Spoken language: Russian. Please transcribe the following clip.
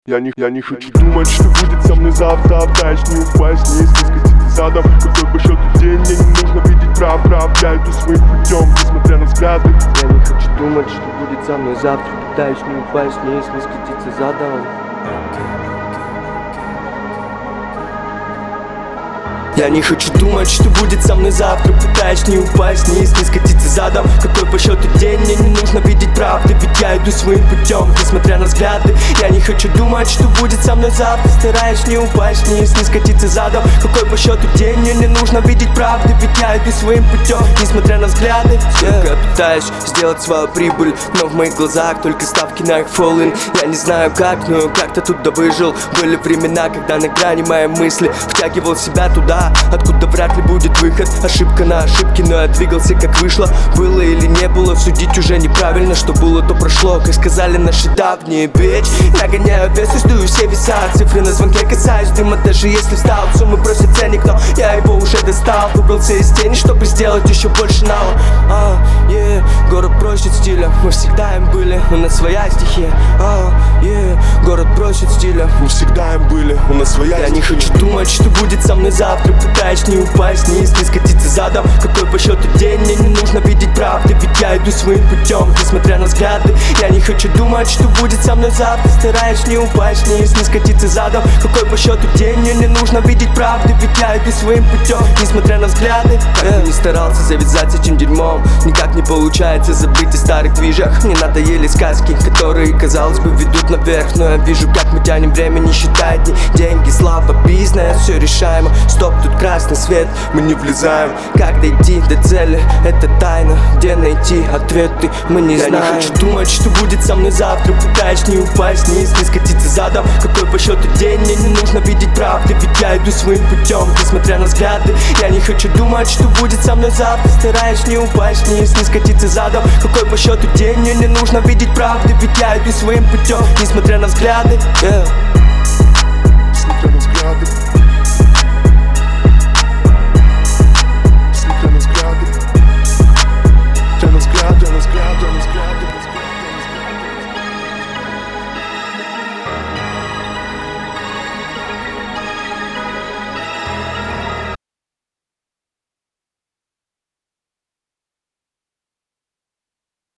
Я не хочу думать, что будет со мной завтра. Опять не упасть, не скатиться задом. Какой по счету день, мне не нужно видеть прав. Я иду своим путем, несмотря на взгляды. Я не хочу думать, что будет со мной завтра. Пытаюсь не упасть, не скатиться задом. Я не хочу думать, что будет со мной завтра. Пытаюсь не упасть, не скатиться задом. Какой по счету день, мне не нужно видеть правды. Ведь я иду своим путем, несмотря на взгляды. Я не хочу думать, что будет со мной завтра. Стараюсь не упасть, не скатиться задом. Какой по счету день, мне не нужно видеть правды. Ведь я иду своим путем, несмотря на взгляды. Я пытаюсь сделать свою прибыль, но в моих глазах только ставки на их фоллин. Я не знаю как, но как-то туда выжил. Были времена, когда на грани моей мысли втягивал себя туда, откуда вряд ли будет выход. Ошибка на ошибке, но я двигался как вышло. Было или не было, судить уже неправильно. Что было, то прошло, как сказали наши давние. Бич, нагоняю вес, издую все веса. Цифры на звонке касаюсь дыма, даже если встал. Суммы просит ценник, но я его уже достал. Выбрался из тени, чтобы сделать еще больше нала. Город просит стиля, мы всегда им были, у нас своя стихия. Город просит стиля, мы всегда им были, у нас своя стихия. Я не хочу думать, что будет со мной завтра. Пытаюсь не упасть, не скатиться задом. Какой по счету день, мне не нужно видеть правды. Ведь я иду своим путем, несмотря на взгляды. Я не хочу думать, что будет со мной завтра. Стараюсь не упасть, не скатиться задом. Какой по счету день, мне не нужно видеть правды. Ведь я иду своим путем, несмотря на взгляды. Как не старался завязать с этим дерьмом, никак не получается забыть о старых движах. Мне надоели сказки, которые, казалось бы, ведут наверх. Но я вижу, как мы тянем время, не считая дни. Деньги, слава, бизнес, все решаемо. Стоп, тут красный свет, мы не влезаем. Как дойти до цели, это тайна. Где найти ответы, мы не знаем. Я не хочу думать, что будет со мной завтра. Пытаюсь не упасть, не скатиться задом. Какой по счету день, мне не нужно видеть правды. Ведь я иду своим путем, несмотря на взгляды. Я не хочу думать, что будет со мной завтра. Стараюсь не упасть, не скатиться задом. Какой по счету день, мне не нужно видеть правды. Ведь я иду своим путем, несмотря на взгляды.